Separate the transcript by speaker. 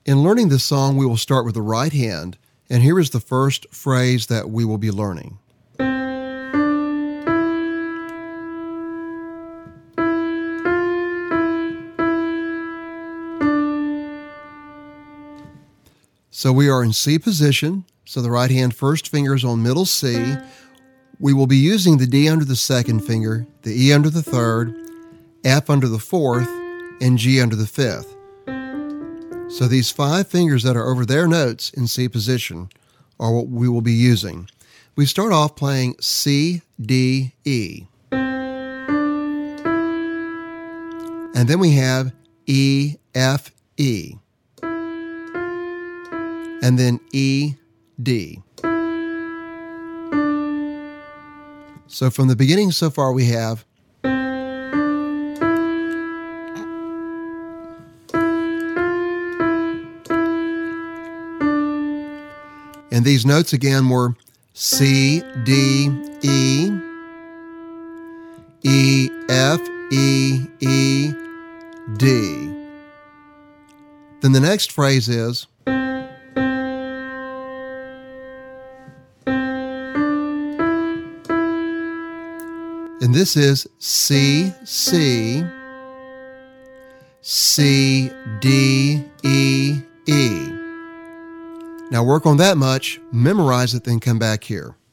Speaker 1: In learning this song, we will start with the right hand, and here is the first phrase that we will be learning. So we are in C position, so the right hand first finger is on middle C. We will be using the D under the second finger, the E under the third, F under the fourth, and G under the fifth. So these 5 fingers that are over their notes in C position are what we will be using. We start off playing C, D, E. And then we have E, F, E. And then E, D. So from the beginning so far we have and these notes again were C, D, E, E, F, E, E, D. Then the next phrase is and this is C, C, C, D, E, E. Now work on that much, memorize it, then come back here.